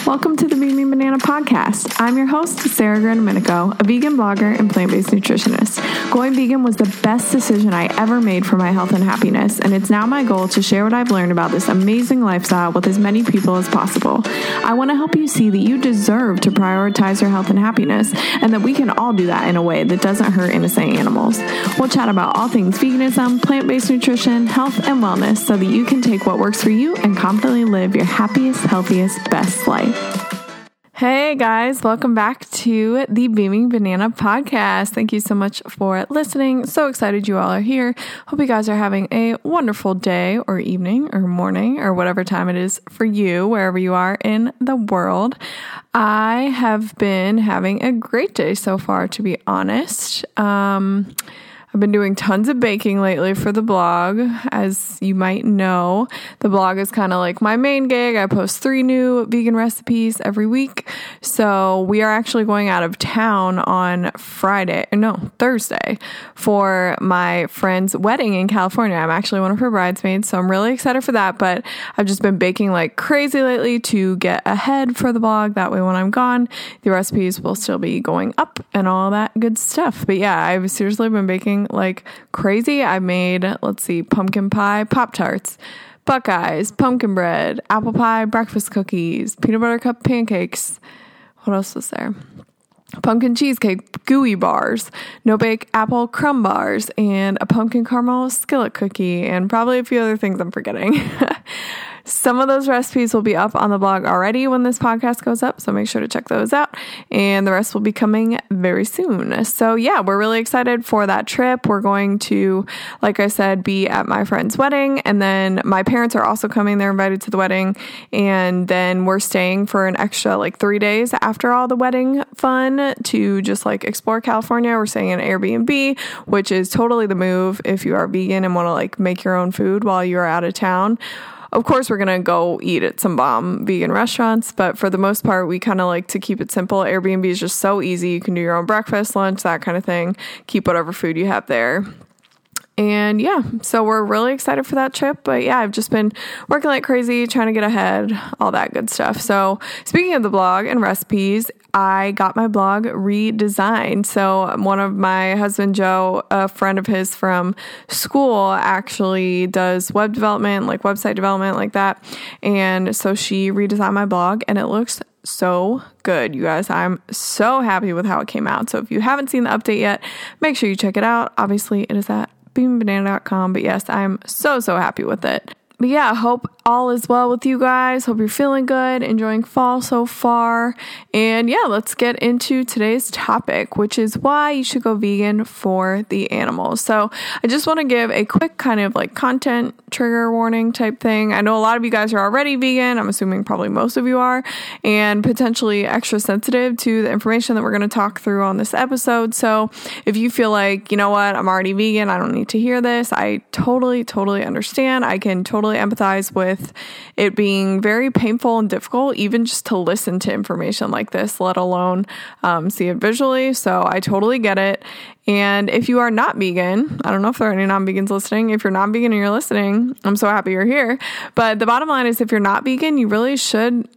Welcome to the Beaming Banana Podcast. I'm your host, Sarah Grandomenico, a vegan blogger and plant-based nutritionist. Going vegan was the best decision I ever made for my health and happiness, and it's now my goal to share what I've learned about this amazing lifestyle with as many people as possible. I want to help you see that you deserve to prioritize your health and happiness, and that we can all do that in a way that doesn't hurt innocent animals. We'll chat about all things veganism, plant-based nutrition, health, and wellness so that you can take what works for you and confidently live your happiest, healthiest, best life. Hey guys, welcome back to the Beaming Banana Podcast. Thank you so much for listening. So excited you all are here. Hope you guys are having a wonderful day or evening or morning or whatever time it is for you, wherever you are in the world. I have been having a great day so far, to be honest. I've been doing tons of baking lately for the blog. As you might know, the blog is kind of like my main gig. I post 3 new vegan recipes every week. So we are actually going out of town on Thursday for my friend's wedding in California. I'm actually one of her bridesmaids, so I'm really excited for that. But I've just been baking like crazy lately to get ahead for the blog. That way when I'm gone, the recipes will still be going up and all that good stuff. But yeah, I've seriously been baking like crazy. I made, pumpkin pie, Pop-Tarts, Buckeyes, pumpkin bread, apple pie, breakfast cookies, peanut butter cup pancakes. What else was there? Pumpkin cheesecake, gooey bars, no-bake apple crumb bars, and a pumpkin caramel skillet cookie, and probably a few other things I'm forgetting. Some of those recipes will be up on the blog already when this podcast goes up, so make sure to check those out. And the rest will be coming very soon. So yeah, we're really excited for that trip. We're going to, like I said, be at my friend's wedding, and then my parents are also coming. They're invited to the wedding, and then we're staying for an extra 3 days after all the wedding fun to just explore California. We're staying in an Airbnb, which is totally the move if you are vegan and want to make your own food while you are out of town. Of course, we're going to go eat at some bomb vegan restaurants, but for the most part, we kind of like to keep it simple. Airbnb is just so easy. You can do your own breakfast, lunch, that kind of thing. Keep whatever food you have there. And yeah, so we're really excited for that trip. But yeah, I've just been working like crazy, trying to get ahead, all that good stuff. So speaking of the blog and recipes, I got my blog redesigned. So one of my husband, Joe, a friend of his from school, actually does web development, website development like that. And so she redesigned my blog and it looks so good, you guys. I'm so happy with how it came out. So if you haven't seen the update yet, make sure you check it out. Obviously, it is at beamingbanana.com. But yes, I'm so happy with it. But yeah, hope all is well with you guys. Hope you're feeling good, enjoying fall so far. And yeah, let's get into today's topic, which is why you should go vegan for the animals. So I just want to give a quick kind of content trigger warning type thing. I know a lot of you guys are already vegan. I'm assuming probably most of you are, and potentially extra sensitive to the information that we're going to talk through on this episode. So if you feel like, you know what, I'm already vegan, I don't need to hear this, I totally understand. I can totally empathize with it being very painful and difficult, even just to listen to information like this, let alone see it visually. So I totally get it. And if you are not vegan, I don't know if there are any non-vegans listening. If you're not vegan and you're listening, I'm so happy you're here. But the bottom line is, if you're not vegan, you really should,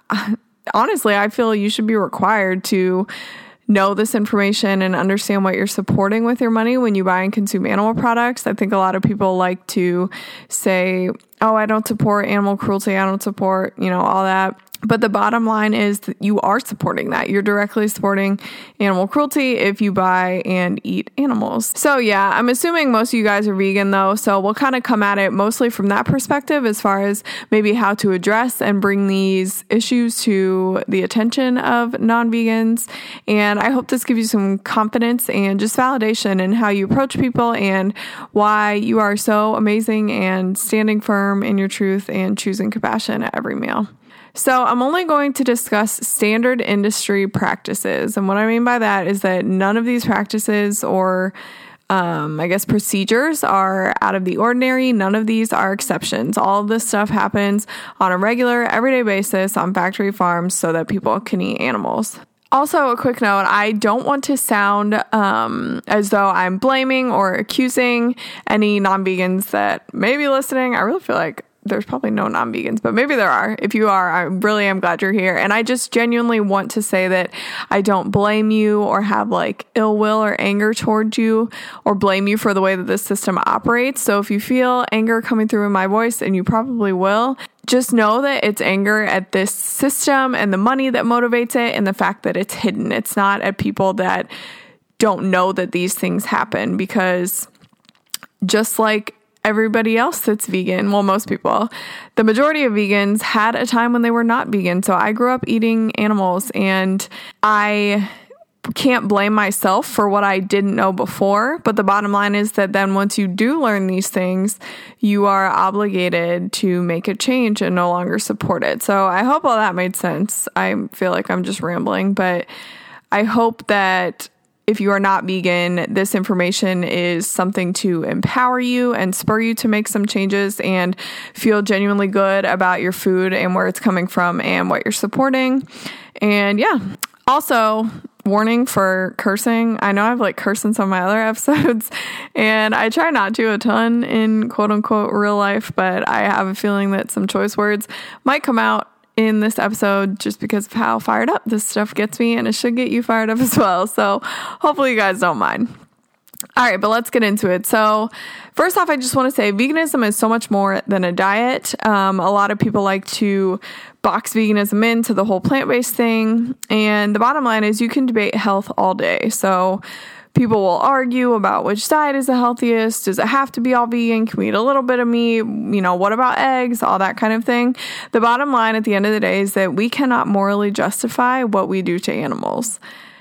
honestly, I feel you should be required to know this information and understand what you're supporting with your money when you buy and consume animal products. I think a lot of people like to say, oh, I don't support animal cruelty, I don't support, all that. But the bottom line is that you are supporting that. You're directly supporting animal cruelty if you buy and eat animals. So yeah, I'm assuming most of you guys are vegan though. So we'll kind of come at it mostly from that perspective as far as maybe how to address and bring these issues to the attention of non-vegans. And I hope this gives you some confidence and just validation in how you approach people and why you are so amazing and standing firm in your truth and choosing compassion at every meal. So I'm only going to discuss standard industry practices. And what I mean by that is that none of these practices or procedures are out of the ordinary. None of these are exceptions. All of this stuff happens on a regular, everyday basis on factory farms so that people can eat animals. Also, a quick note, I don't want to sound as though I'm blaming or accusing any non-vegans that may be listening. I really feel like there's probably no non-vegans, but maybe there are. If you are, I really am glad you're here. And I just genuinely want to say that I don't blame you or have like ill will or anger towards you or blame you for the way that this system operates. So if you feel anger coming through in my voice, and you probably will, just know that it's anger at this system and the money that motivates it and the fact that it's hidden. It's not at people that don't know that these things happen, because just like everybody else that's vegan, well, most people, the majority of vegans had a time when they were not vegan. So I grew up eating animals, and I can't blame myself for what I didn't know before. But the bottom line is that then once you do learn these things, you are obligated to make a change and no longer support it. So I hope all that made sense. I feel like I'm just rambling, but I hope that if you are not vegan, this information is something to empower you and spur you to make some changes and feel genuinely good about your food and where it's coming from and what you're supporting. And yeah, also, warning for cursing. I know I've like cursed in some of my other episodes, and I try not to a ton in quote unquote real life, but I have a feeling that some choice words might come out in this episode just because of how fired up this stuff gets me, and it should get you fired up as well. So hopefully you guys don't mind. All right, but let's get into it. So first off, I just want to say veganism is so much more than a diet. A lot of people like to box veganism into the whole plant-based thing. And the bottom line is you can debate health all day. So people will argue about which diet is the healthiest. Does it have to be all vegan? Can we eat a little bit of meat? What about eggs? All that kind of thing. The bottom line at the end of the day is that we cannot morally justify what we do to animals.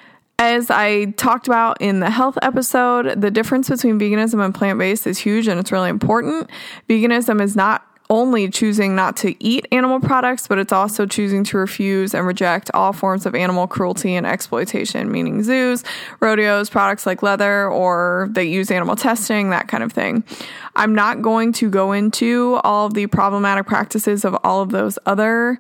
As I talked about in the health episode, the difference between veganism and plant-based is huge, and it's really important. Veganism is not only choosing not to eat animal products, but it's also choosing to refuse and reject all forms of animal cruelty and exploitation, meaning zoos, rodeos, products like leather, or they use animal testing, that kind of thing. I'm not going to go into all of the problematic practices of all of those other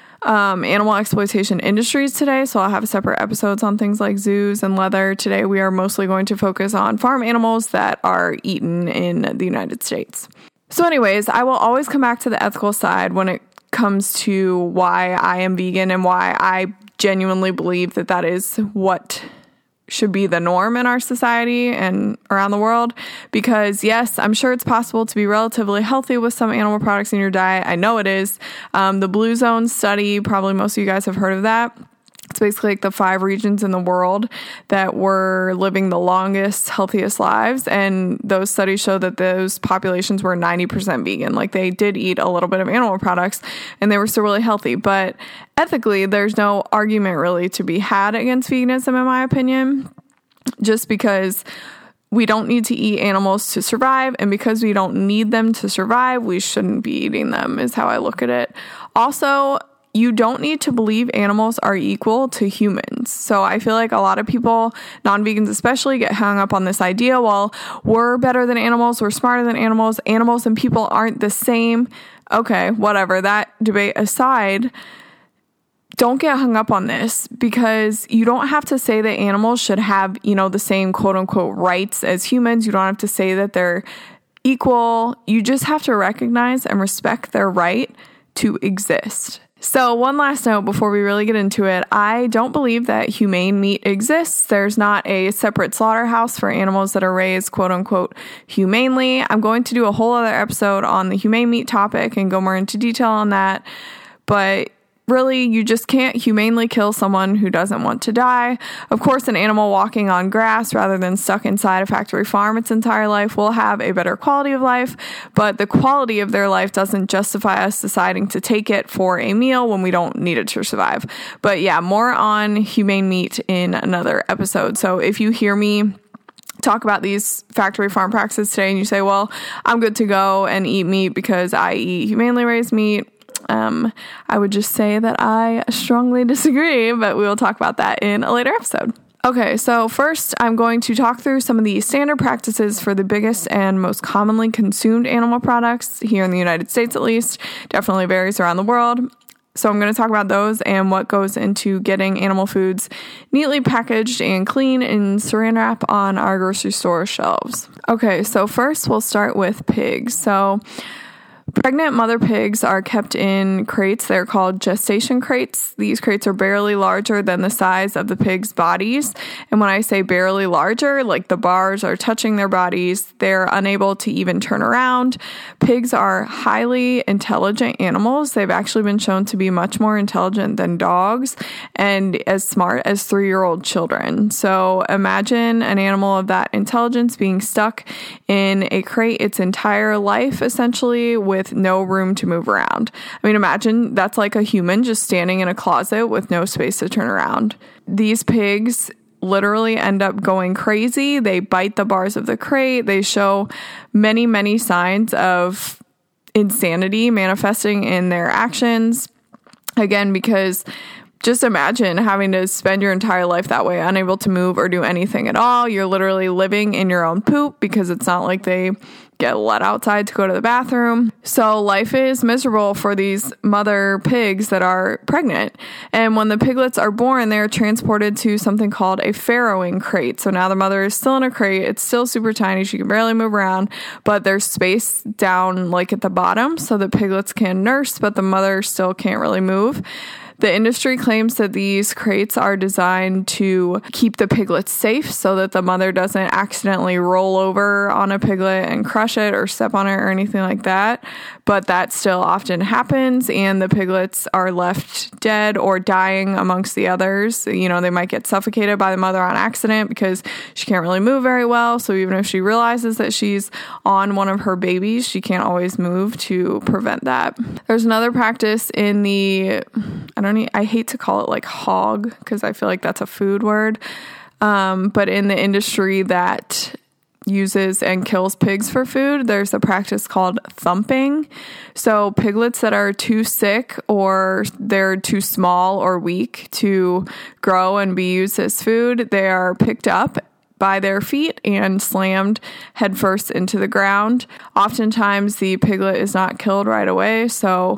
animal exploitation industries today, so I'll have separate episodes on things like zoos and leather. Today we are mostly going to focus on farm animals that are eaten in the United States. So anyways, I will always come back to the ethical side when it comes to why I am vegan and why I genuinely believe that that is what should be the norm in our society and around the world. Because yes, I'm sure it's possible to be relatively healthy with some animal products in your diet. I know it is. The Blue Zone study, probably most of you guys have heard of that. It's basically like the 5 regions in the world that were living the longest, healthiest lives. And those studies show that those populations were 90% vegan. Like they did eat a little bit of animal products and they were still really healthy. But ethically, there's no argument really to be had against veganism, in my opinion, just because we don't need to eat animals to survive. And because we don't need them to survive, we shouldn't be eating them, is how I look at it. Also, you don't need to believe animals are equal to humans. So I feel like a lot of people, non-vegans especially, get hung up on this idea, well, we're better than animals, we're smarter than animals, animals and people aren't the same. Okay, whatever, that debate aside, don't get hung up on this, because you don't have to say that animals should have, the same quote unquote rights as humans. You don't have to say that they're equal. You just have to recognize and respect their right to exist. So one last note before we really get into it, I don't believe that humane meat exists. There's not a separate slaughterhouse for animals that are raised quote unquote humanely. I'm going to do a whole other episode on the humane meat topic and go more into detail on that. But really, you just can't humanely kill someone who doesn't want to die. Of course, an animal walking on grass rather than stuck inside a factory farm its entire life will have a better quality of life, but the quality of their life doesn't justify us deciding to take it for a meal when we don't need it to survive. But yeah, more on humane meat in another episode. So if you hear me talk about these factory farm practices today and you say, well, I'm good to go and eat meat because I eat humanely raised meat, I would just say that I strongly disagree, but we will talk about that in a later episode. Okay, so first I'm going to talk through some of the standard practices for the biggest and most commonly consumed animal products here in the United States, at least. Definitely varies around the world. So I'm going to talk about those and what goes into getting animal foods neatly packaged and clean in saran wrap on our grocery store shelves. Okay, so first we'll start with pigs. So Pregnant mother pigs are kept in crates. They're called gestation crates. These crates are barely larger than the size of the pigs' bodies. And when I say barely larger, like the bars are touching their bodies, they're unable to even turn around. Pigs are highly intelligent animals. They've actually been shown to be much more intelligent than dogs and as smart as 3-year-old children. So imagine an animal of that intelligence being stuck in a crate its entire life, essentially, with no room to move around. I mean, imagine that's like a human just standing in a closet with no space to turn around. These pigs literally end up going crazy. They bite the bars of the crate. They show many, many signs of insanity manifesting in their actions. Again, because just imagine having to spend your entire life that way, unable to move or do anything at all. You're literally living in your own poop because it's not like they get let outside to go to the bathroom. So life is miserable for these mother pigs that are pregnant. And when the piglets are born, they're transported to something called a farrowing crate. So now the mother is still in a crate. It's still super tiny. She can barely move around, but there's space down like at the bottom so the piglets can nurse, but the mother still can't really move. The industry claims that these crates are designed to keep the piglets safe so that the mother doesn't accidentally roll over on a piglet and crush it or step on it or anything like that. But that still often happens, and the piglets are left dead or dying amongst the others. You know, they might get suffocated by the mother on accident because she can't really move very well. So even if she realizes that she's on one of her babies, she can't always move to prevent that. There's another practice in the, I hate to call it like hog because I feel like that's a food word. But in the industry that uses and kills pigs for food, there's a practice called thumping. So piglets that are too sick or they're too small or weak to grow and be used as food, they are picked up by their feet and slammed headfirst into the ground. Oftentimes the piglet is not killed right away, so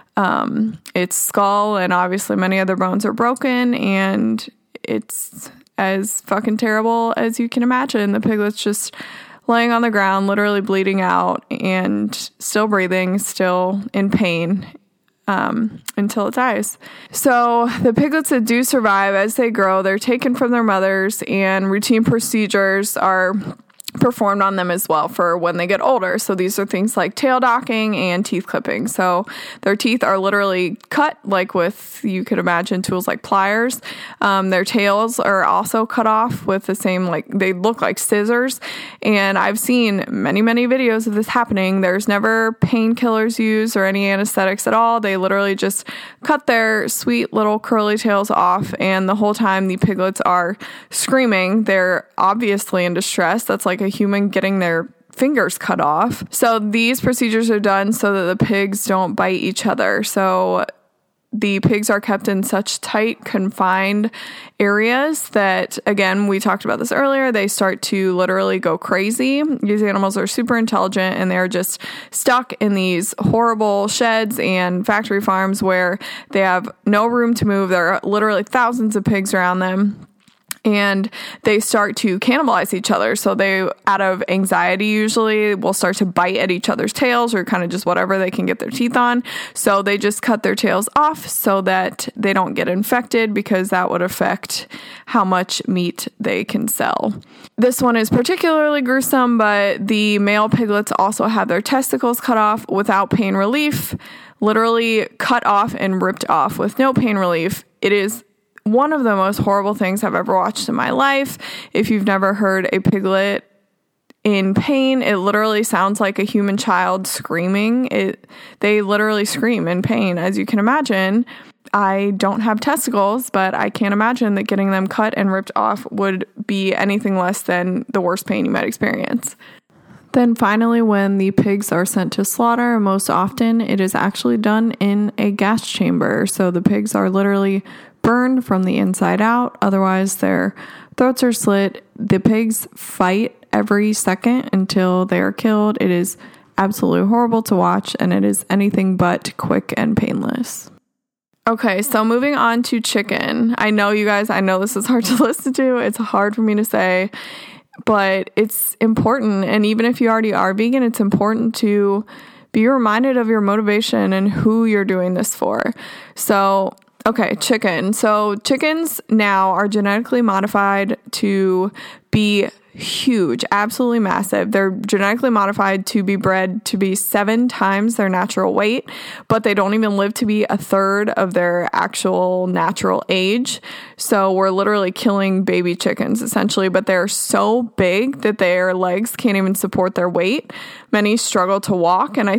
its skull and obviously many other bones are broken, and it's as fucking terrible as you can imagine. The piglet's just laying on the ground, literally bleeding out and still breathing, still in pain, until it dies. So the piglets that do survive, as they grow, they're taken from their mothers, and routine procedures are performed on them as well for when they get older. So these are things like tail docking and teeth clipping. So their teeth are literally cut like with, you could imagine, tools like pliers. Their tails are also cut off with the same, like, they look like scissors. And I've seen many, many videos of this happening. There's never painkillers used or any anesthetics at all. They literally just cut their sweet little curly tails off, and the whole time the piglets are screaming. They're obviously in distress. That's like a human getting their fingers cut off. So these procedures are done so that the pigs don't bite each other. So the pigs are kept in such tight, confined areas that, again, we talked about this earlier, they start to literally go crazy. These animals are super intelligent, and they're just stuck in these horrible sheds and factory farms where they have no room to move. There are literally thousands of pigs around them. And they start to cannibalize each other. So they, out of anxiety usually, will start to bite at each other's tails or kind of just whatever they can get their teeth on. So they just cut their tails off so that they don't get infected, because that would affect how much meat they can sell. This one is particularly gruesome, but the male piglets also have their testicles cut off without pain relief, literally cut off and ripped off with no pain relief. It is one of the most horrible things I've ever watched in my life. If you've never heard a piglet in pain, it literally sounds like a human child screaming. They literally scream in pain, as you can imagine. I don't have testicles, but I can't imagine that getting them cut and ripped off would be anything less than the worst pain you might experience. Then finally, when the pigs are sent to slaughter, most often it is actually done in a gas chamber. So the pigs are literally burned from the inside out. Otherwise, their throats are slit. The pigs fight every second until they are killed. It is absolutely horrible to watch, and it is anything but quick and painless. Okay, so moving on to chicken. I know you guys, I know this is hard to listen to. It's hard for me to say, but it's important. And even if you already are vegan, it's important to be reminded of your motivation and who you're doing this for. So, okay, chicken. So chickens now are genetically modified to be huge, absolutely massive. They're genetically modified to be bred to be 7 times their natural weight, but they don't even live to be a third of their actual natural age. So we're literally killing baby chickens essentially, but they're so big that their legs can't even support their weight. Many struggle to walk, and I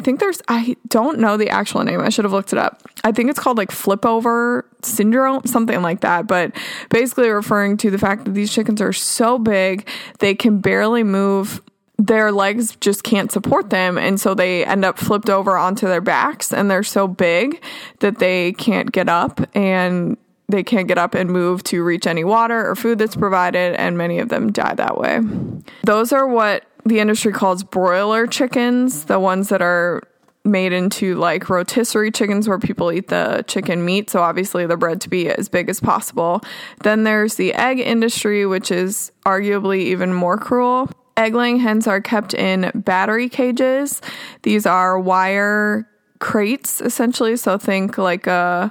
don't know the actual name. I should have looked it up. I think it's called like flip over syndrome, something like that, but basically referring to the fact that these chickens are so big, they can barely move. Their legs just can't support them, and so they end up flipped over onto their backs, and they're so big that they can't get up, and they can't get up and move to reach any water or food that's provided, and many of them die that way. Those are what the industry calls broiler chickens, the ones that are made into like rotisserie chickens where people eat the chicken meat. So obviously they're bred to be as big as possible. Then there's the egg industry, which is arguably even more cruel. Egg-laying hens are kept in battery cages. These are wire crates essentially. So think like a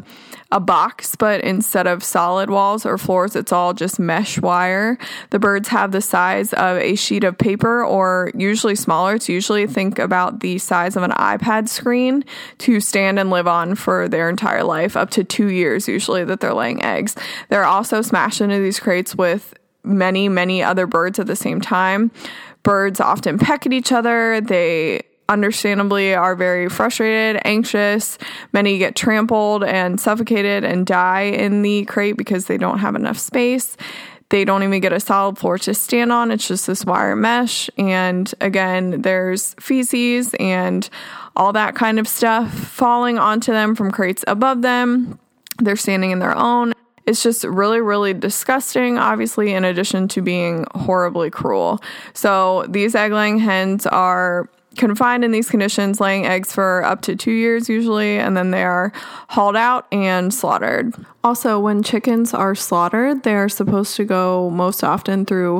box, but instead of solid walls or floors, it's all just mesh wire. The birds have the size of a sheet of paper, or usually smaller. It's usually, think about the size of an iPad screen, to stand and live on for their entire life, up to 2 years usually that they're laying eggs. They're also smashed into these crates with many, many other birds at the same time. Birds often peck at each other. They understandably are very frustrated, anxious. Many get trampled and suffocated and die in the crate because they don't have enough space. They don't even get a solid floor to stand on. It's just this wire mesh. And again, there's feces and all that kind of stuff falling onto them from crates above them. They're standing in their own. It's just really, really disgusting, obviously, in addition to being horribly cruel. So these egg-laying hens are confined in these conditions, laying eggs for up to 2 years usually, and then they are hauled out and slaughtered. Also, when chickens are slaughtered, they are supposed to go most often through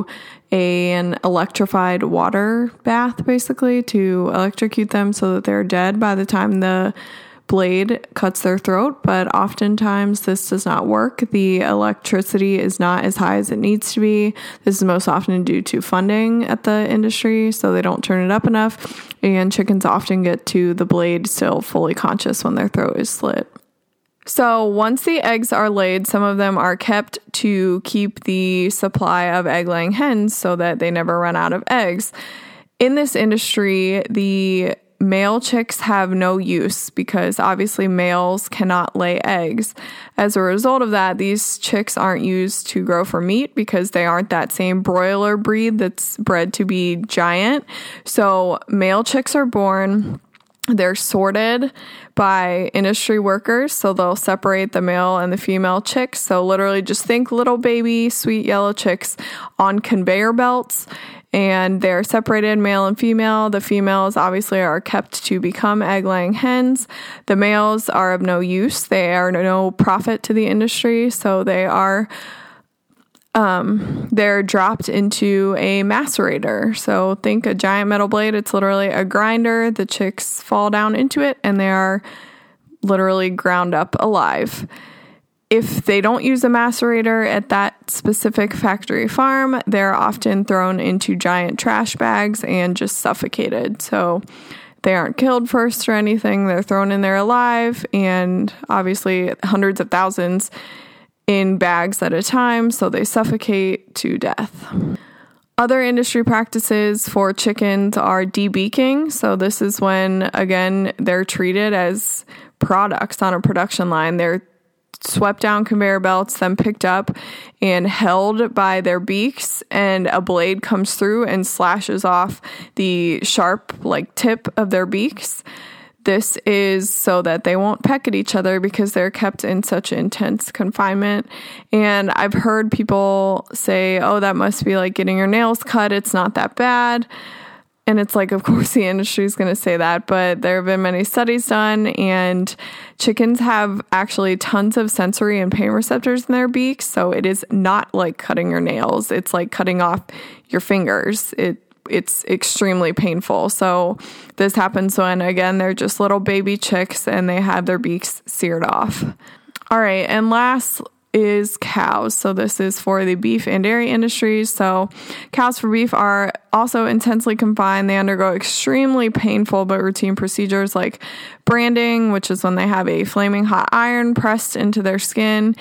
an electrified water bath, basically, to electrocute them so that they're dead by the time the blade cuts their throat, but oftentimes this does not work. The electricity is not as high as it needs to be. This is most often due to funding at the industry, so they don't turn it up enough, and chickens often get to the blade still fully conscious when their throat is slit. So once the eggs are laid, some of them are kept to keep the supply of egg-laying hens so that they never run out of eggs. In this industry, the male chicks have no use because obviously males cannot lay eggs. As a result of that, these chicks aren't used to grow for meat because they aren't that same broiler breed that's bred to be giant. So male chicks are born. They're sorted by industry workers, so they'll separate the male and the female chicks. So literally just think little baby sweet yellow chicks on conveyor belts, and they're separated male and female. The females obviously are kept to become egg-laying hens. The males are of no use. They are no profit to the industry, so they're dropped into a macerator. So think a giant metal blade. It's literally a grinder. The chicks fall down into it and they are literally ground up alive. If they don't use a macerator at that specific factory farm, they're often thrown into giant trash bags and just suffocated. So they aren't killed first or anything. They're thrown in there alive, and obviously hundreds of thousands in bags at a time, so they suffocate to death. Other industry practices for chickens are debeaking. So this is when, again, they're treated as products on a production line. They're swept down conveyor belts, then picked up and held by their beaks, and a blade comes through and slashes off the sharp tip of their beaks. This is so that they won't peck at each other because they're kept in such intense confinement. And I've heard people say, oh, that must be like getting your nails cut. It's not that bad. And it's like, of course, the industry is going to say that, but there have been many studies done, and chickens have actually tons of sensory and pain receptors in their beaks. So it is not like cutting your nails. It's like cutting off your fingers. It it's extremely painful. So this happens when, again, they're just little baby chicks and they have their beaks seared off. All right, and last is cows. So this is for the beef and dairy industries. So cows for beef are also intensely confined. They undergo extremely painful but routine procedures like branding, which is when they have a flaming hot iron pressed into their skin.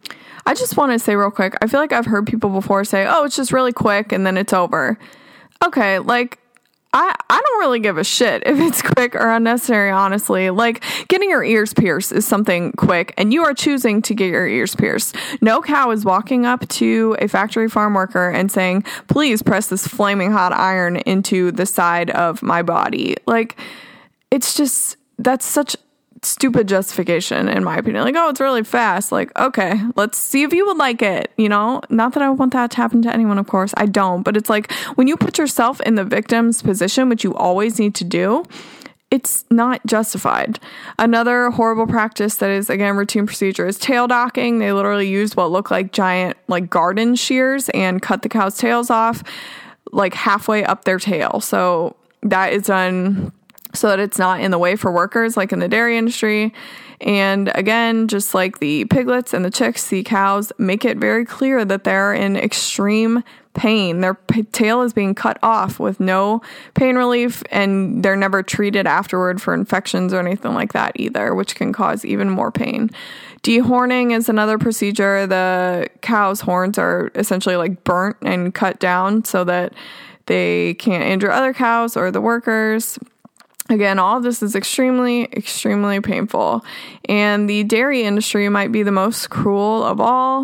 I just want to say real quick, I feel like I've heard people before say, oh, it's just really quick and then it's over. Okay, like, I don't really give a shit if it's quick or unnecessary, honestly. Like, getting your ears pierced is something quick, and you are choosing to get your ears pierced. No cow is walking up to a factory farm worker and saying, please press this flaming hot iron into the side of my body. Like, it's just, that's such stupid justification, in my opinion. Like, oh, it's really fast. Like, okay, let's see if you would like it, you know? Not that I want that to happen to anyone, of course. I don't. But it's like, when you put yourself in the victim's position, which you always need to do, it's not justified. Another horrible practice that is, again, routine procedure is tail docking. They literally used what look like giant, like, garden shears and cut the cow's tails off, like, halfway up their tail. So that is done so that it's not in the way for workers like in the dairy industry. And again, just like the piglets and the chicks, the cows make it very clear that they're in extreme pain. Their tail is being cut off with no pain relief, and they're never treated afterward for infections or anything like that either, which can cause even more pain. Dehorning is another procedure. The cow's horns are essentially like burnt and cut down so that they can't injure other cows or the workers. Again, all of this is extremely, extremely painful, and the dairy industry might be the most cruel of all.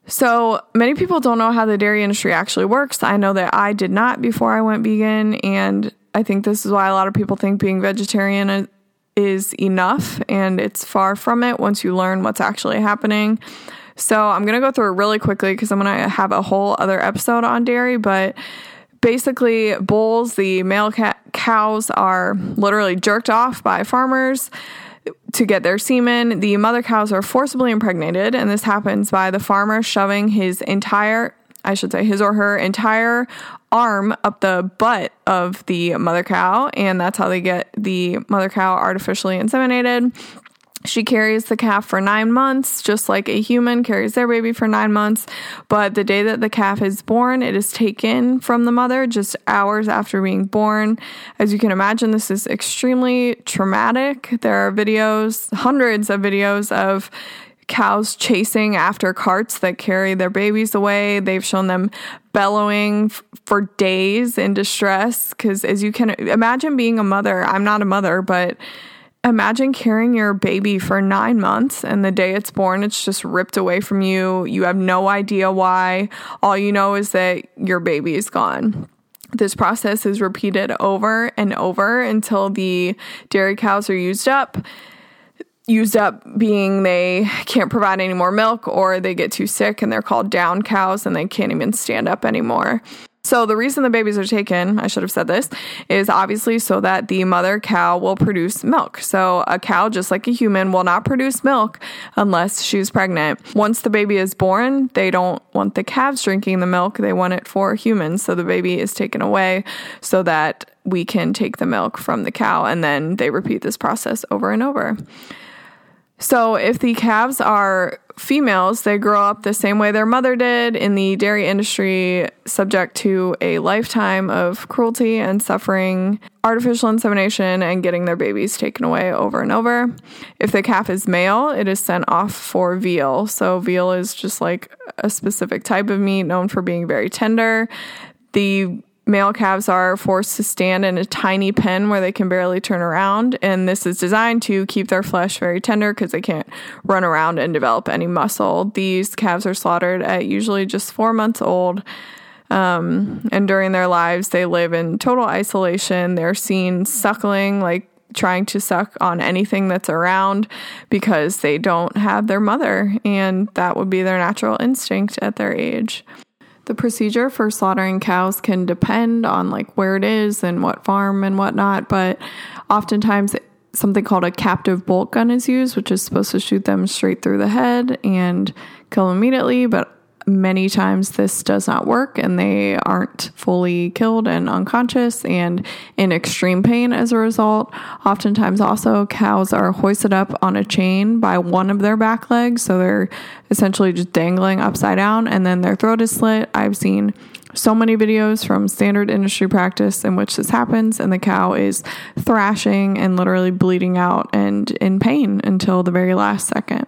So many people don't know how the dairy industry actually works. I know that I did not before I went vegan, and I think this is why a lot of people think being vegetarian is enough, and it's far from it once you learn what's actually happening. So I'm going to go through it really quickly because I'm going to have a whole other episode on dairy, but basically, bulls, the male cows, are literally jerked off by farmers to get their semen. The mother cows are forcibly impregnated, and this happens by the farmer shoving his or her entire arm up the butt of the mother cow, and that's how they get the mother cow artificially inseminated. She carries the calf for 9 months, just like a human carries their baby for 9 months. But the day that the calf is born, it is taken from the mother just hours after being born. As you can imagine, this is extremely traumatic. There are videos, hundreds of videos of cows chasing after carts that carry their babies away. They've shown them bellowing for days in distress because, as you can imagine, being a mother, I'm not a mother, but imagine carrying your baby for 9 months and the day it's born, it's just ripped away from you. You have no idea why. All you know is that your baby is gone. This process is repeated over and over until the dairy cows are used up. Used up being they can't provide any more milk, or they get too sick and they're called down cows and they can't even stand up anymore. So the reason the babies are taken, I should have said this, is obviously so that the mother cow will produce milk. So a cow, just like a human, will not produce milk unless she's pregnant. Once the baby is born, they don't want the calves drinking the milk. They want it for humans. So the baby is taken away so that we can take the milk from the cow. And then they repeat this process over and over. So if the calves are females, they grow up the same way their mother did in the dairy industry, subject to a lifetime of cruelty and suffering, artificial insemination, and getting their babies taken away over and over. If the calf is male, it is sent off for veal. So veal is just like a specific type of meat known for being very tender. The male calves are forced to stand in a tiny pen where they can barely turn around, and this is designed to keep their flesh very tender because they can't run around and develop any muscle. These calves are slaughtered at usually just 4 months old, and during their lives, they live in total isolation. They're seen suckling, like trying to suck on anything that's around because they don't have their mother, and that would be their natural instinct at their age. The procedure for slaughtering cows can depend on like where it is and what farm and whatnot, but oftentimes something called a captive bolt gun is used, which is supposed to shoot them straight through the head and kill them immediately. But many times this does not work and they aren't fully killed and unconscious and in extreme pain as a result. Oftentimes also cows are hoisted up on a chain by one of their back legs, so they're essentially just dangling upside down and then their throat is slit. I've seen so many videos from standard industry practice in which this happens, and the cow is thrashing and literally bleeding out and in pain until the very last second.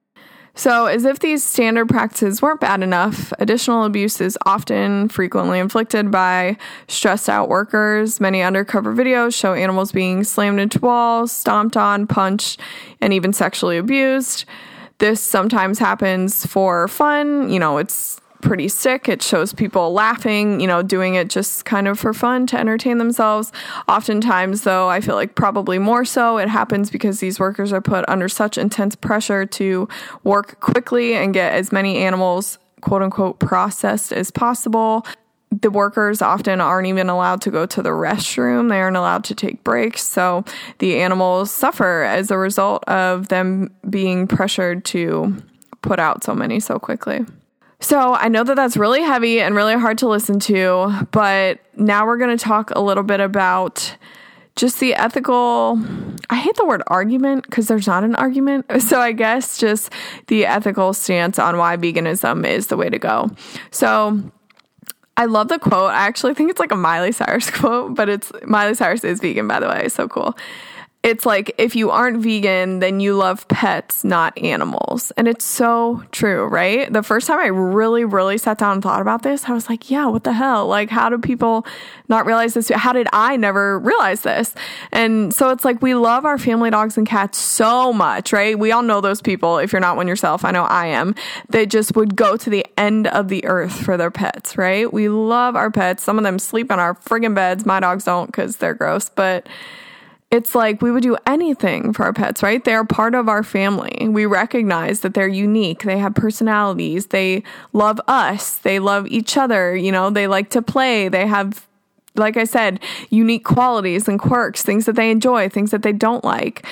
So as if these standard practices weren't bad enough, additional abuse is often frequently inflicted by stressed out workers. Many undercover videos show animals being slammed into walls, stomped on, punched, and even sexually abused. This sometimes happens for fun. It's pretty sick. It shows people laughing, doing it just kind of for fun to entertain themselves. Oftentimes, though, I feel like probably more so, it happens because these workers are put under such intense pressure to work quickly and get as many animals, quote unquote, processed as possible. The workers often aren't even allowed to go to the restroom. They aren't allowed to take breaks. So the animals suffer as a result of them being pressured to put out so many so quickly. So I know that that's really heavy and really hard to listen to, but now we're going to talk a little bit about just the ethical, I hate the word argument because there's not an argument. So I guess just the ethical stance on why veganism is the way to go. So I love the quote. I actually think it's like a Miley Cyrus quote, but Miley Cyrus is vegan, by the way. So cool. It's like, if you aren't vegan, then you love pets, not animals. And it's so true, right? The first time I really, really sat down and thought about this, I was like, yeah, what the hell? Like, how do people not realize this? How did I never realize this? And so it's like, we love our family dogs and cats so much, right? We all know those people. If you're not one yourself, I know I am. They just would go to the end of the earth for their pets, right? We love our pets. Some of them sleep on our friggin' beds. My dogs don't because they're gross, but it's like we would do anything for our pets, right? They're part of our family. We recognize that they're unique. They have personalities. They love us. They love each other. They like to play. They have, like I said, unique qualities and quirks, things that they enjoy, things that they don't like.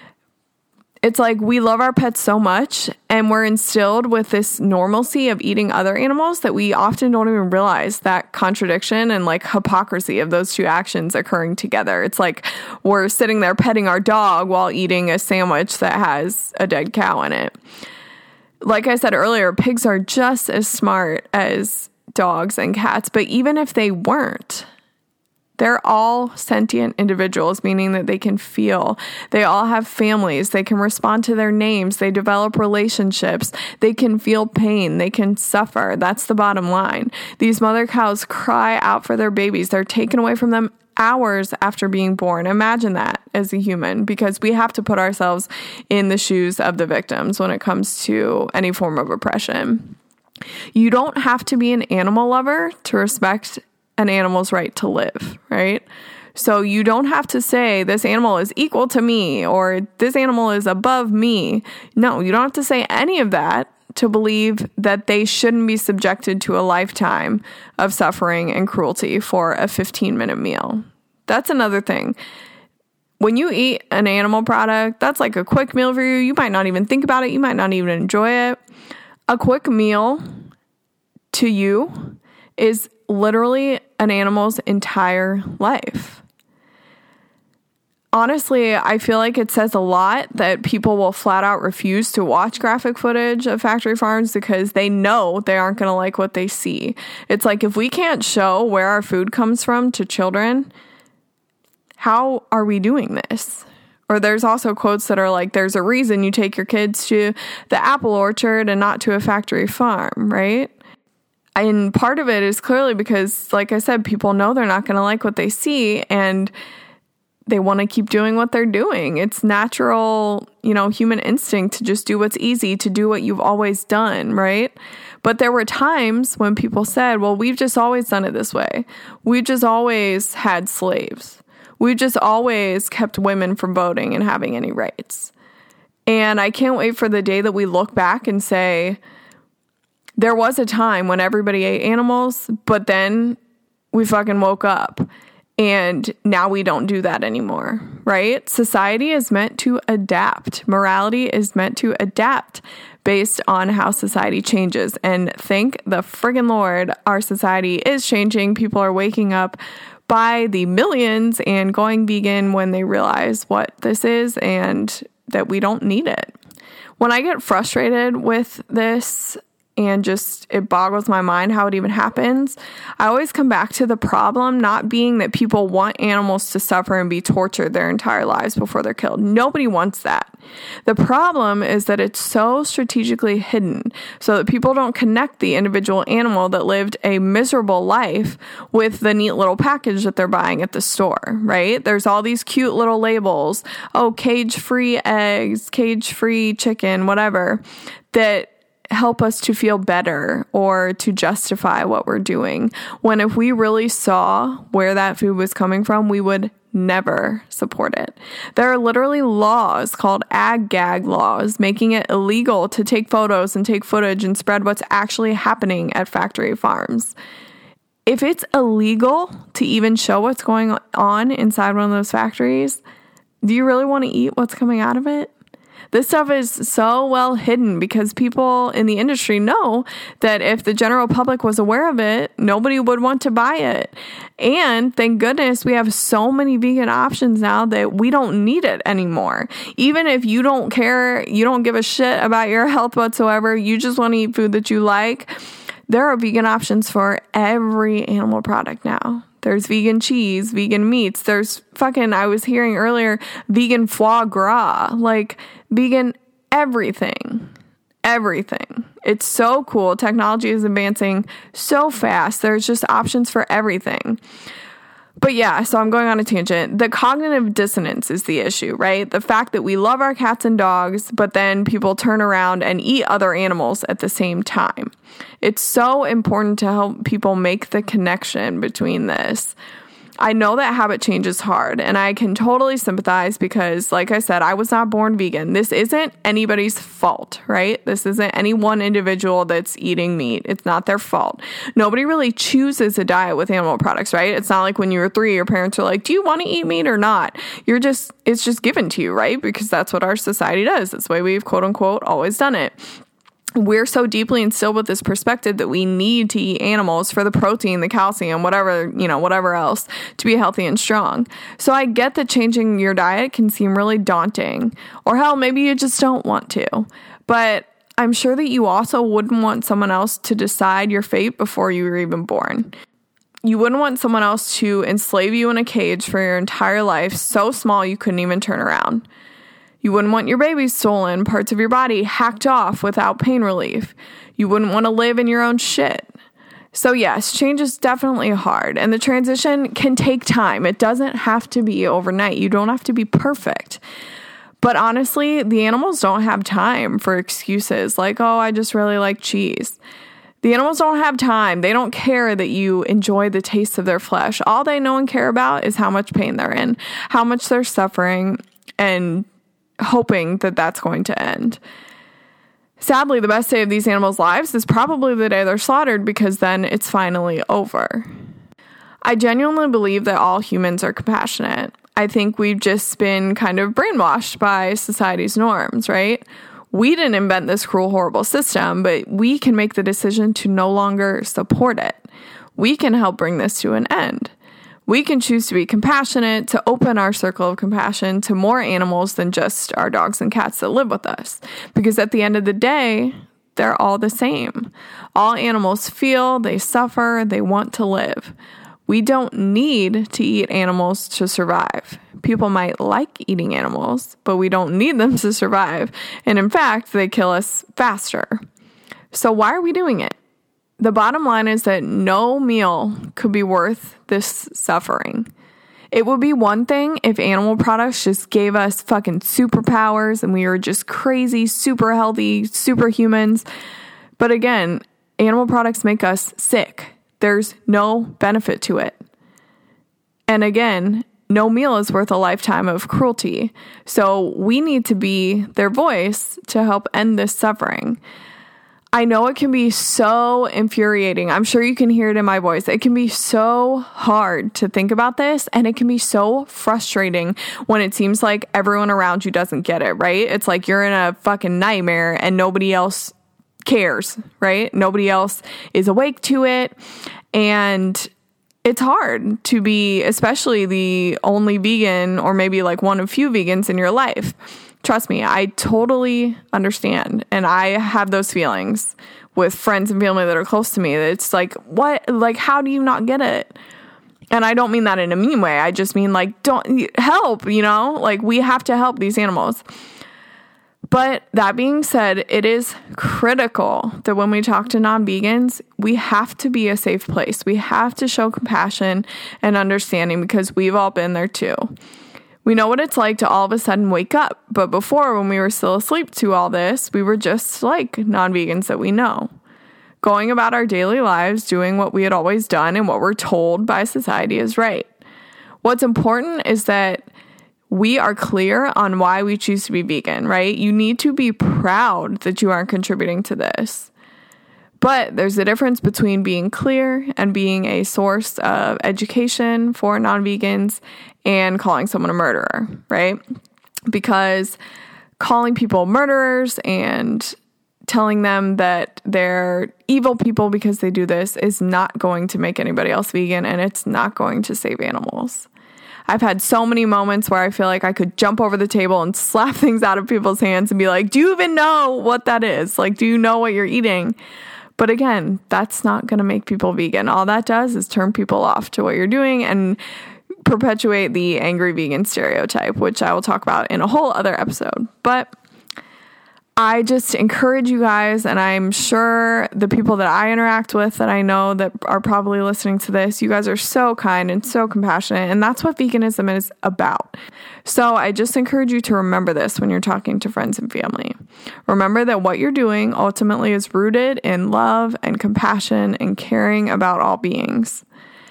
It's like we love our pets so much and we're instilled with this normalcy of eating other animals that we often don't even realize that contradiction and like hypocrisy of those two actions occurring together. It's like we're sitting there petting our dog while eating a sandwich that has a dead cow in it. Like I said earlier, pigs are just as smart as dogs and cats, but even if they weren't, they're all sentient individuals, meaning that they can feel. They all have families. They can respond to their names. They develop relationships. They can feel pain. They can suffer. That's the bottom line. These mother cows cry out for their babies. They're taken away from them hours after being born. Imagine that as a human, because we have to put ourselves in the shoes of the victims when it comes to any form of oppression. You don't have to be an animal lover to respect an animal's right to live, right? So you don't have to say this animal is equal to me or this animal is above me. No, you don't have to say any of that to believe that they shouldn't be subjected to a lifetime of suffering and cruelty for a 15-minute meal. That's another thing. When you eat an animal product, that's like a quick meal for you. You might not even think about it. You might not even enjoy it. A quick meal to you is literally an animal's entire life. Honestly, I feel like it says a lot that people will flat out refuse to watch graphic footage of factory farms because they know they aren't going to like what they see. It's like, if we can't show where our food comes from to children, how are we doing this? Or there's also quotes that are like, there's a reason you take your kids to the apple orchard and not to a factory farm, right? And part of it is clearly because, like I said, people know they're not going to like what they see and they want to keep doing what they're doing. It's natural, human instinct to just do what's easy, to do what you've always done, right? But there were times when people said, well, we've just always done it this way. We've just always had slaves. We've just always kept women from voting and having any rights. And I can't wait for the day that we look back and say, there was a time when everybody ate animals, but then we fucking woke up And now we don't do that anymore, right? Society is meant to adapt. Morality is meant to adapt based on how society changes. And thank the friggin' Lord, our society is changing. People are waking up by the millions and going vegan when they realize what this is and that we don't need it. When I get frustrated with this, and just it boggles my mind how it even happens, I always come back to the problem not being that people want animals to suffer and be tortured their entire lives before they're killed. Nobody wants that. The problem is that it's so strategically hidden so that people don't connect the individual animal that lived a miserable life with the neat little package that they're buying at the store, right? There's all these cute little labels, cage-free eggs, cage-free chicken, whatever, that help us to feel better or to justify what we're doing. When if we really saw where that food was coming from, we would never support it. There are literally laws called ag-gag laws making it illegal to take photos and take footage and spread what's actually happening at factory farms. If it's illegal to even show what's going on inside one of those factories, do you really want to eat what's coming out of it? This stuff is so well hidden because people in the industry know that if the general public was aware of it, nobody would want to buy it. And thank goodness we have so many vegan options now that we don't need it anymore. Even if you don't care, you don't give a shit about your health whatsoever, you just want to eat food that you like, there are vegan options for every animal product now. There's vegan cheese, vegan meats. There's I was hearing earlier, vegan foie gras, like vegan everything. It's so cool. Technology is advancing so fast. There's just options for everything. But yeah, so I'm going on a tangent. The cognitive dissonance is the issue, right? The fact that we love our cats and dogs, but then people turn around and eat other animals at the same time. It's so important to help people make the connection between this. I know that habit change is hard, and I can totally sympathize because, like I said, I was not born vegan. This isn't anybody's fault, right? This isn't any one individual that's eating meat. It's not their fault. Nobody really chooses a diet with animal products, right? It's not like when you were 3, your parents are like, do you want to eat meat or not? It's just given to you, right? Because that's what our society does. That's the way we've, quote unquote, always done it. We're so deeply instilled with this perspective that we need to eat animals for the protein, the calcium, whatever else to be healthy and strong. So I get that changing your diet can seem really daunting, or hell, maybe you just don't want to. But I'm sure that you also wouldn't want someone else to decide your fate before you were even born. You wouldn't want someone else to enslave you in a cage for your entire life, so small you couldn't even turn around. You wouldn't want your baby stolen, parts of your body hacked off without pain relief. You wouldn't want to live in your own shit. So yes, change is definitely hard, and the transition can take time. It doesn't have to be overnight. You don't have to be perfect. But honestly, the animals don't have time for excuses like, I just really like cheese. The animals don't have time. They don't care that you enjoy the taste of their flesh. All they know and care about is how much pain they're in, how much they're suffering, and hoping that that's going to end. Sadly, the best day of these animals' lives is probably the day they're slaughtered because then it's finally over. I genuinely believe that all humans are compassionate. I think we've just been kind of brainwashed by society's norms, right? We didn't invent this cruel, horrible system, but we can make the decision to no longer support it. We can help bring this to an end. We can choose to be compassionate, to open our circle of compassion to more animals than just our dogs and cats that live with us. Because at the end of the day, they're all the same. All animals feel, they suffer, they want to live. We don't need to eat animals to survive. People might like eating animals, but we don't need them to survive. And in fact, they kill us faster. So why are we doing it? The bottom line is that no meal could be worth this suffering. It would be one thing if animal products just gave us fucking superpowers and we were just crazy, super healthy, superhumans. But again, animal products make us sick. There's no benefit to it. And again, no meal is worth a lifetime of cruelty. So we need to be their voice to help end this suffering. I know it can be so infuriating. I'm sure you can hear it in my voice. It can be so hard to think about this, and it can be so frustrating when it seems like everyone around you doesn't get it, right? It's like you're in a fucking nightmare and nobody else cares, right? Nobody else is awake to it. And it's hard to be, especially the only vegan or maybe like one of few vegans in your life. Trust me, I totally understand. And I have those feelings with friends and family that are close to me. It's like, what? Like, how do you not get it? And I don't mean that in a mean way. I just mean like, don't help, like we have to help these animals. But that being said, it is critical that when we talk to non-vegans, we have to be a safe place. We have to show compassion and understanding because we've all been there too. We know what it's like to all of a sudden wake up. But before, when we were still asleep to all this, we were just like non-vegans that we know. Going about our daily lives, doing what we had always done and what we're told by society is right. What's important is that we are clear on why we choose to be vegan, right? You need to be proud that you aren't contributing to this. But there's a difference between being clear and being a source of education for non-vegans and calling someone a murderer, right? Because calling people murderers and telling them that they're evil people because they do this is not going to make anybody else vegan, and it's not going to save animals. I've had so many moments where I feel like I could jump over the table and slap things out of people's hands and be like, do you even know what that is? Like, do you know what you're eating? But again, that's not going to make people vegan. All that does is turn people off to what you're doing and perpetuate the angry vegan stereotype, which I will talk about in a whole other episode. But I just encourage you guys, and I'm sure the people that I interact with that I know that are probably listening to this, you guys are so kind and so compassionate, and that's what veganism is about. So I just encourage you to remember this when you're talking to friends and family. Remember that what you're doing ultimately is rooted in love and compassion and caring about all beings.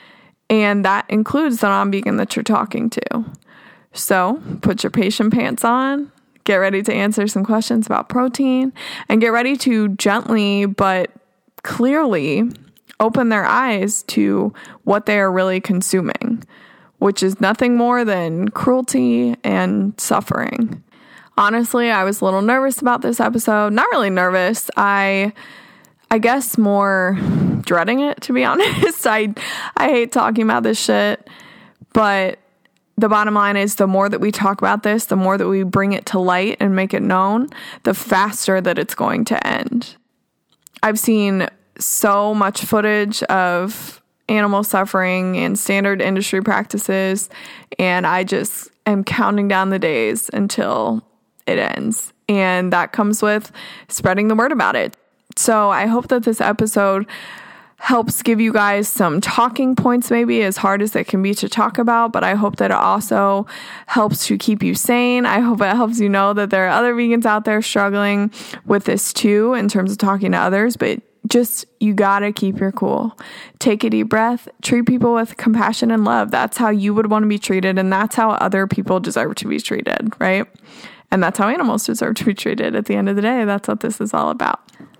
And that includes the non-vegan that you're talking to. So put your patient pants on. Get ready to answer some questions about protein, and get ready to gently but clearly open their eyes to what they are really consuming, which is nothing more than cruelty and suffering. Honestly, I was a little nervous about this episode. Not really nervous. I guess more dreading it, to be honest. I hate talking about this shit, but the bottom line is the more that we talk about this, the more that we bring it to light and make it known, the faster that it's going to end. I've seen so much footage of animal suffering and standard industry practices, and I just am counting down the days until it ends. And that comes with spreading the word about it. So I hope that this episode helps give you guys some talking points, maybe as hard as it can be to talk about, but I hope that it also helps to keep you sane. I hope it helps you know that there are other vegans out there struggling with this too in terms of talking to others, but just, you gotta keep your cool. Take a deep breath, treat people with compassion and love. That's how you would want to be treated, and that's how other people deserve to be treated, right? And that's how animals deserve to be treated at the end of the day. That's what this is all about.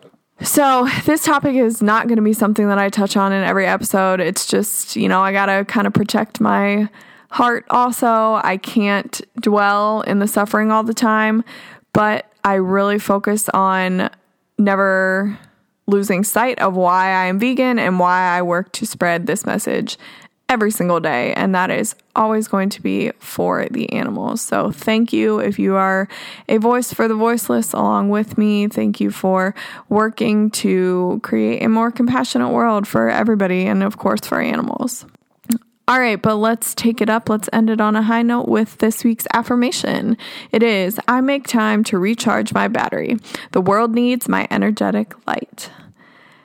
So this topic is not going to be something that I touch on in every episode. It's just, I got to kind of protect my heart also. I can't dwell in the suffering all the time, but I really focus on never losing sight of why I am vegan and why I work to spread this message every single day, and that is always going to be for the animals. So thank you if you are a voice for the voiceless along with me. Thank you for working to create a more compassionate world for everybody and, of course, for animals. All right, but let's take it up. Let's end it on a high note with this week's affirmation. It is, I make time to recharge my battery. The world needs my energetic light.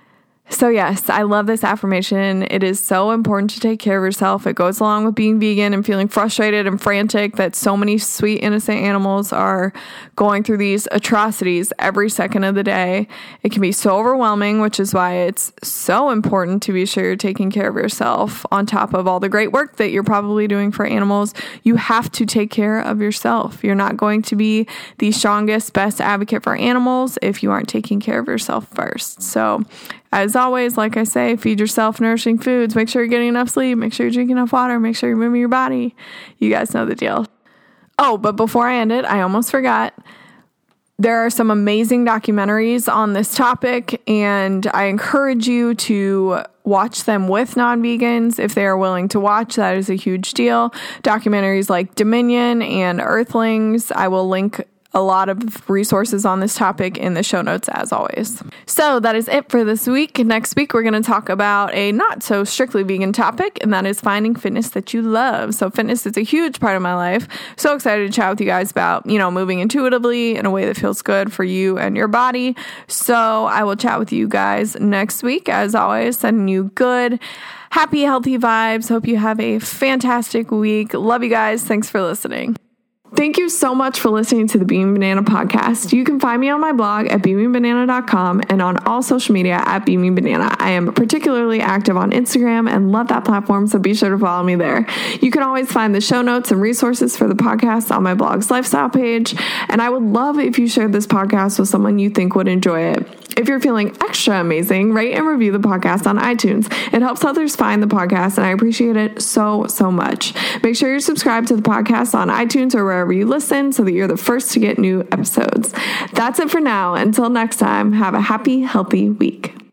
So yes, I love this affirmation. It is so important to take care of yourself. It goes along with being vegan and feeling frustrated and frantic that so many sweet, innocent animals are going through these atrocities every second of the day. It can be so overwhelming, which is why it's so important to be sure you're taking care of yourself. On top of all the great work that you're probably doing for animals, you have to take care of yourself. You're not going to be the strongest, best advocate for animals if you aren't taking care of yourself first. So as always, like I say, feed yourself nourishing foods. Make sure you're getting enough sleep. Make sure you're drinking enough water. Make sure you're moving your body. You guys know the deal. Oh, but before I end it, I almost forgot. There are some amazing documentaries on this topic, and I encourage you to watch them with non-vegans if they are willing to watch. That is a huge deal. Documentaries like Dominion and Earthlings. I will link a lot of resources on this topic in the show notes as always. So that is it for this week. Next week, we're going to talk about a not so strictly vegan topic, and that is finding fitness that you love. So fitness is a huge part of my life. So excited to chat with you guys about, moving intuitively in a way that feels good for you and your body. So I will chat with you guys next week. As always, sending you good, happy, healthy vibes. Hope you have a fantastic week. Love you guys. Thanks for listening. Thank you so much for listening to the Beaming Banana podcast. You can find me on my blog at beamingbanana.com and on all social media at Beaming Banana. I am particularly active on Instagram and love that platform, so be sure to follow me there. You can always find the show notes and resources for the podcast on my blog's lifestyle page, and I would love if you shared this podcast with someone you think would enjoy it. If you're feeling extra amazing, rate and review the podcast on iTunes. It helps others find the podcast, and I appreciate it so much. Make sure you're subscribed to the podcast on iTunes or wherever you listen so that you're the first to get new episodes. That's it for now. Until next time, have a happy, healthy week.